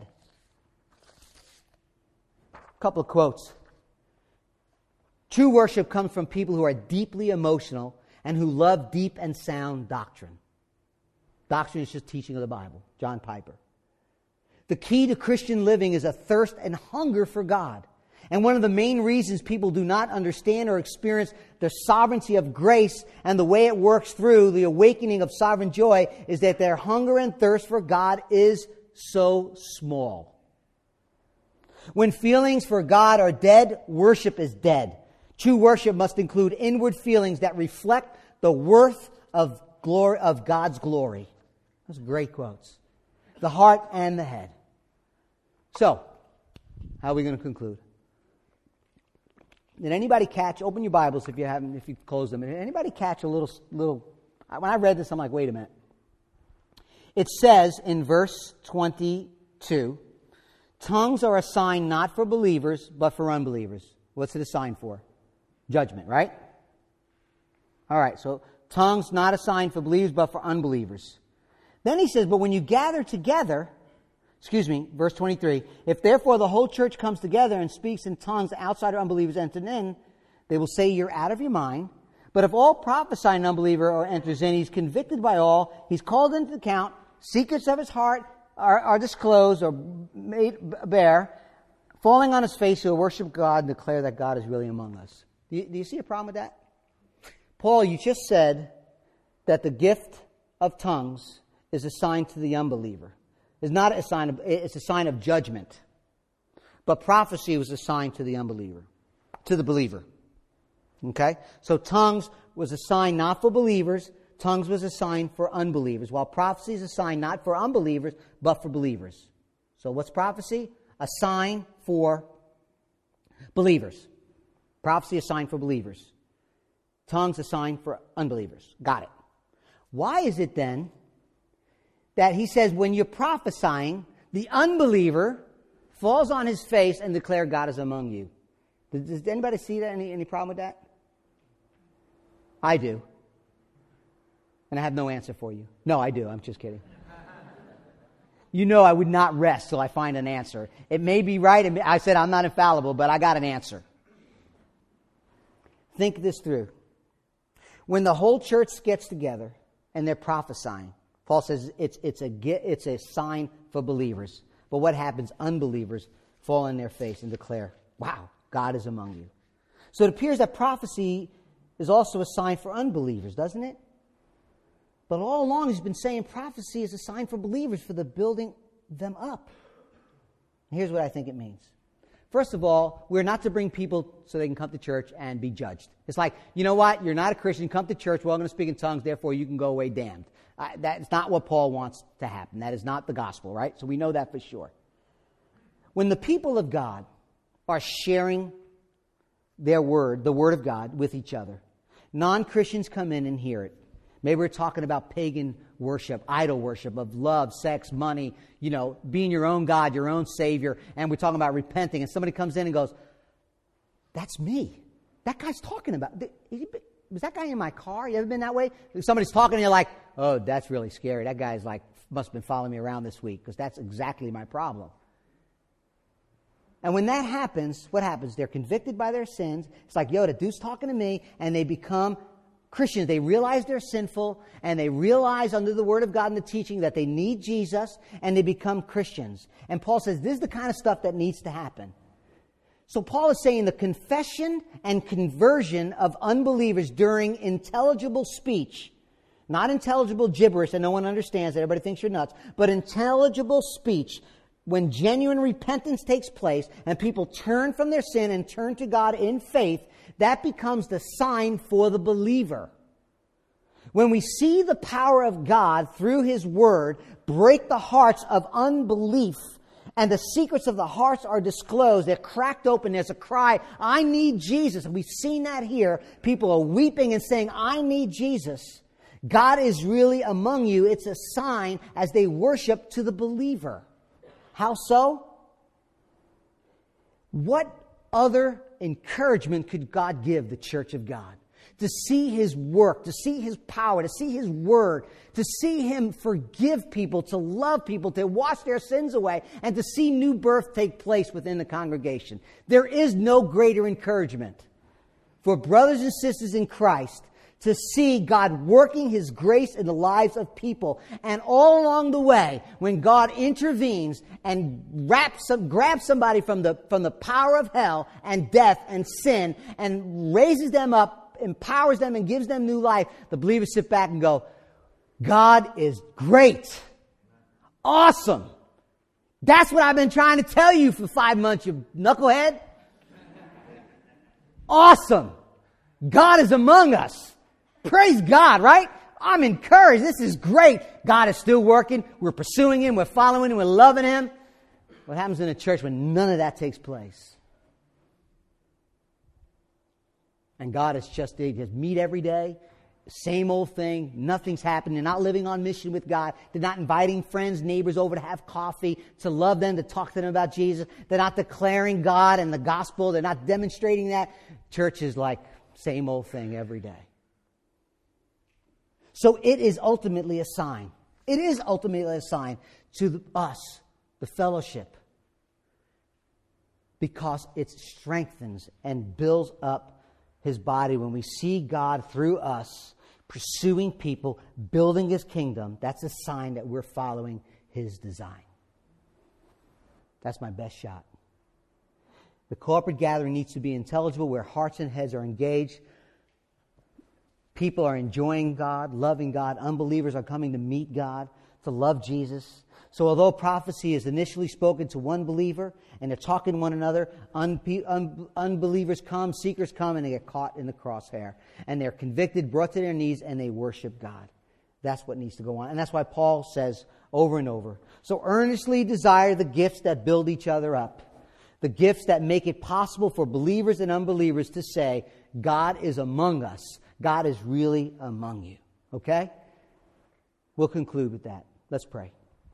A couple of quotes. True worship comes from people who are deeply emotional and who love deep and sound doctrine. Doctrine is just teaching of the Bible. John Piper. The key to Christian living is a thirst and hunger for God. And one of the main reasons people do not understand or experience the sovereignty of grace and the way it works through the awakening of sovereign joy is that their hunger and thirst for God is so small. When feelings for God are dead, worship is dead. True worship must include inward feelings that reflect the worth of God's glory. Those are great quotes. The heart and the head. So, how are we going to conclude? Did anybody catch, open your Bibles if you've closed them, did anybody catch a little, when I read this, I'm like, wait a minute. It says in verse 22, tongues are a sign not for believers, but for unbelievers. What's it a sign for? Judgment, right? All right, so tongues not a sign for believers, but for unbelievers. Then he says, but when you gather together, verse 23, if therefore the whole church comes together and speaks in tongues outside of unbelievers enter in, they will say you're out of your mind. But if all prophesy an unbeliever or enters in, he's convicted by all, he's called into account, secrets of his heart are disclosed or made bare, falling on his face, he'll worship God and declare that God is really among us. Do you see a problem with that? Paul, you just said that the gift of tongues is a sign to the unbeliever. It's not a sign it's a sign of judgment. But prophecy was a sign to the unbeliever, to the believer. Okay? So tongues was a sign not for believers. Tongues was a sign for unbelievers. While prophecy is a sign not for unbelievers, but for believers. So what's prophecy? A sign for believers. Prophecy, a sign for believers. Tongues, a sign for unbelievers. Got it. Why is it then that he says when you're prophesying, the unbeliever falls on his face and declares God is among you? Does anybody see that? Any problem with that? I do. And I have no answer for you. No, I do. I'm just kidding. You know I would not rest till I find an answer. It may be right. I said I'm not infallible, but I got an answer. Think this through. When the whole church gets together and they're prophesying, Paul says it's a sign for believers. But what happens? Unbelievers fall on their face and declare, wow, God is among you. So it appears that prophecy is also a sign for unbelievers, doesn't it? But all along he's been saying prophecy is a sign for believers for the building them up. Here's what I think it means. First of all, we're not to bring people so they can come to church and be judged. It's like, you know what? You're not a Christian. Come to church. We're all going to speak in tongues. Therefore, you can go away damned. That's not what Paul wants to happen. That is not the gospel, right? So we know that for sure. When the people of God are sharing their word, the word of God, with each other, non-Christians come in and hear it. Maybe we're talking about pagan worship, idol worship of love, sex, money, being your own God, your own Savior. And we're talking about repenting. And somebody comes in and goes, that's me. That guy's talking about. Was that guy in my car? You ever been that way? Somebody's talking and you're like, oh, that's really scary. That guy's must have been following me around this week because that's exactly my problem. And when that happens, what happens? They're convicted by their sins. It's like, yo, the dude's talking to me, and they become Christians. They realize they're sinful, and they realize under the Word of God and the teaching that they need Jesus, and they become Christians. And Paul says this is the kind of stuff that needs to happen. So Paul is saying the confession and conversion of unbelievers during intelligible speech, not intelligible gibberish that no one understands, that everybody thinks you're nuts, but intelligible speech, when genuine repentance takes place and people turn from their sin and turn to God in faith, that becomes the sign for the believer. When we see the power of God through His Word break the hearts of unbelief, and the secrets of the hearts are disclosed, they're cracked open, there's a cry, I need Jesus. And we've seen that here. People are weeping and saying, I need Jesus. God is really among you. It's a sign as they worship to the believer. How so? What other encouragement could God give the church of God? to see His work, to see His power, to see His word, to see Him forgive people, to love people, to wash their sins away, and to see new birth take place within the congregation. There is no greater encouragement for brothers and sisters in Christ to see God working His grace in the lives of people. And all along the way, when God intervenes and grabs somebody from the power of hell and death and sin and raises them up, empowers them and gives them new life, the believers sit back and go, God is great. Awesome. That's what I've been trying to tell you for 5 months, you knucklehead. Awesome. God is among us. Praise God, right? I'm encouraged. This is great. God is still working. We're pursuing Him. We're following Him. We're loving Him. What happens in a church when none of that takes place? And God is just meet every day. Same old thing. Nothing's happening. They're not living on mission with God. They're not inviting friends, neighbors over to have coffee, to love them, to talk to them about Jesus. They're not declaring God and the gospel. They're not demonstrating that. Church is like same old thing every day. So it is ultimately a sign. It is ultimately a sign to us, the fellowship, because it strengthens and builds up His body when we see God through us pursuing people, building His kingdom. That's a sign that we're following His design. That's my best shot. The corporate gathering needs to be intelligible, where hearts and heads are engaged. People are enjoying God, loving God. Unbelievers are coming to meet God, to love Jesus. So although prophecy is initially spoken to one believer and they're talking to one another, unbelievers come, seekers come, and they get caught in the crosshair. And they're convicted, brought to their knees, and they worship God. That's what needs to go on. And that's why Paul says over and over, so earnestly desire the gifts that build each other up. The gifts that make it possible for believers and unbelievers to say, God is among us. God is really among you. Okay? We'll conclude with that. Let's pray.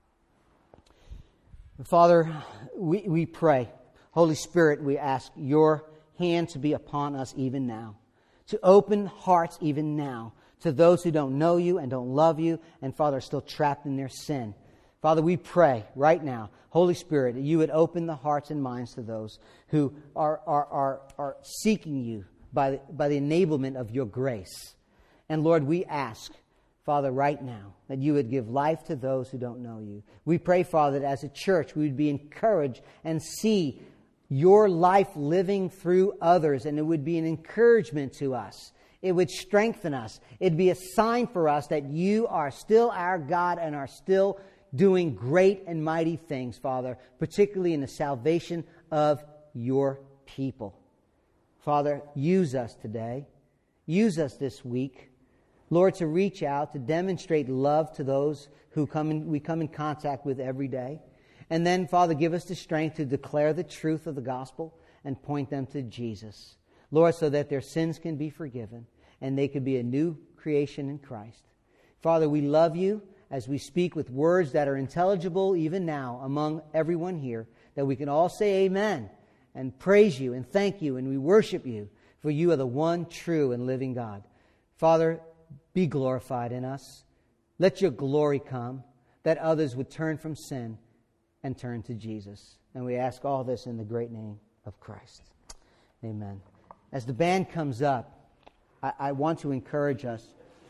Father, we pray. Holy Spirit, we ask your hand to be upon us even now. To open hearts even now to those who don't know you and don't love you and, Father, are still trapped in their sin. Father, we pray right now, Holy Spirit, that you would open the hearts and minds to those who are seeking you by the enablement of your grace. And Lord, we ask, Father, right now, that you would give life to those who don't know you. We pray, Father, that as a church we would be encouraged and see your life living through others, and it would be an encouragement to us. It would strengthen us. It'd be a sign for us that you are still our God and are still doing great and mighty things, Father, particularly in the salvation of your people. Father, use us today. Use us this week, Lord, to reach out, to demonstrate love to those who we come in contact with every day. And then, Father, give us the strength to declare the truth of the gospel and point them to Jesus. Lord, so that their sins can be forgiven and they can be a new creation in Christ. Father, we love you as we speak with words that are intelligible even now among everyone here, that we can all say amen and praise you and thank you, and we worship you, for you are the one true and living God. Father, be glorified in us. Let your glory come, that others would turn from sin and turn to Jesus. And we ask all this in the great name of Christ. Amen. As the band comes up, I want to encourage us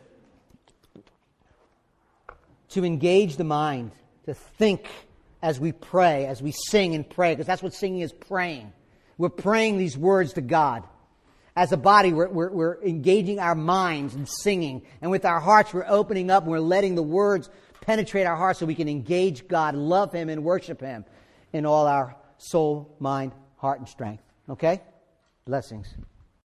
to engage the mind, to think as we pray, as we sing and pray, because that's what singing is, praying. We're praying these words to God. As a body, we're engaging our minds and singing. And with our hearts, we're opening up and we're letting the words penetrate our hearts so we can engage God, love Him, and worship Him in all our soul, mind, heart, and strength. Okay? Blessings.